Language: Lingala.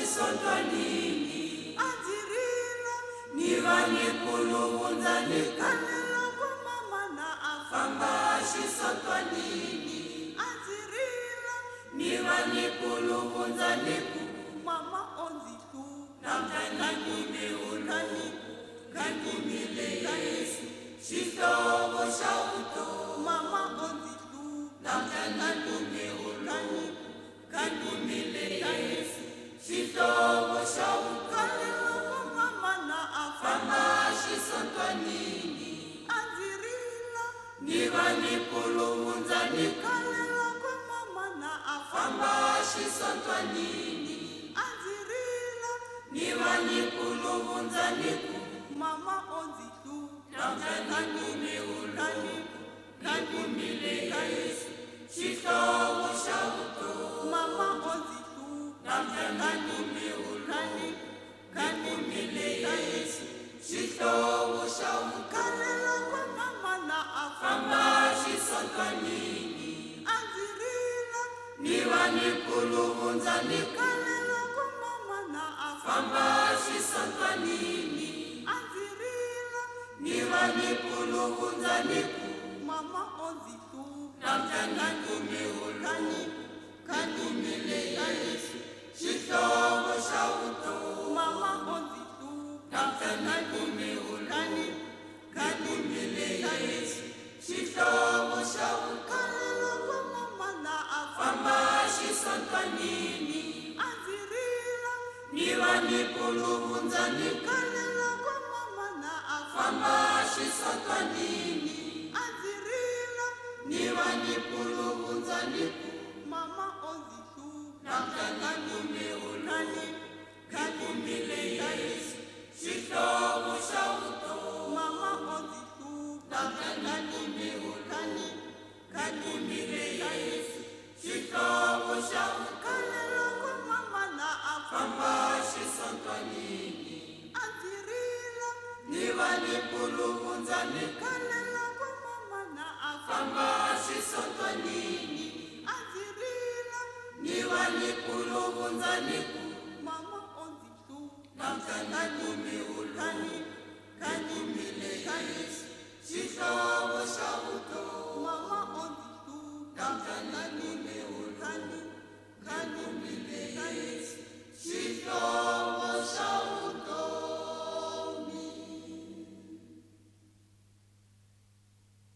xisondwanini Andzirila ni vanikulu vundzanikanela ku mama na famba xisondwanini Andzirila ni vanikulu vundzaniku mama ondzitu namtanikume ulu kankumile Yesu xihlovo xa vutomi mama ondzitu namtanikume ulu kankumile Yesu xihlovo xa vutomi ku mama na famba xisondwanini Andzirila ni vanikulu vundzaniku ku mama na famba xisondwanini Andzirila ni vanikulu vundzaniku mama ondzitu namtanikume ulu kankumile Yesu xihlovo xa vutomi mama ondzitu namtanikume ulu kankumile Yesu xihlovo xa vutomi ku mama na famba xisondwanini Andzirila ni vanikulu vundzaniku ku mama na famba xisondwanini Andzirila ni vanikulu vundzaniku mama ondzitu namtanikume ulu kankumile Yesu xihlovo xa vutomi mama ondzitu namtanikume ulu kankumile Yesu xihlovo xa vutomi ku mama na famba xisondwanini Andzirila ni vanikulu vundzaniku ku mama na famba xisondwanini Andzirila ni vanikulu vundzaniku mama ondzitu namtanikume ulu kankumile Yesu xihlovo xa vutomi mama ondzitu namtanikume ulu kankumile Yesu xihlovo xa vutomi ku mama na famba xisondwanini Andzirila ni vanikulu vundzaniku ku mama na famba xisondwanini Andzirila ni vanikulu vundzaniku mama ondzitu namtanikume ulu kankumile Yesu xihlovo xa vutomi